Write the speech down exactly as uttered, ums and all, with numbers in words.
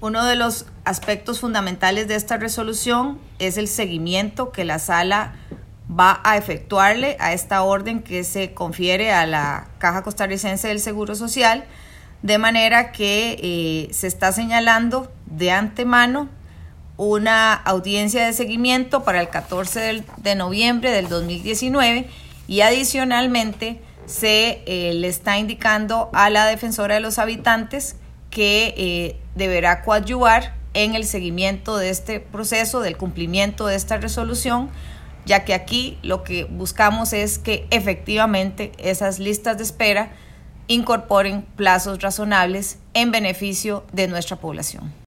Uno de los aspectos fundamentales de esta resolución es el seguimiento que la Sala va a efectuarle a esta orden que se confiere a la Caja Costarricense del Seguro Social, de manera que eh, se está señalando de antemano una audiencia de seguimiento para el catorce de noviembre del dos mil diecinueve y adicionalmente se eh, le está indicando a la Defensora de los Habitantes que eh, deberá coadyuvar en el seguimiento de este proceso, del cumplimiento de esta resolución, ya que aquí lo que buscamos es que efectivamente esas listas de espera incorporen plazos razonables en beneficio de nuestra población.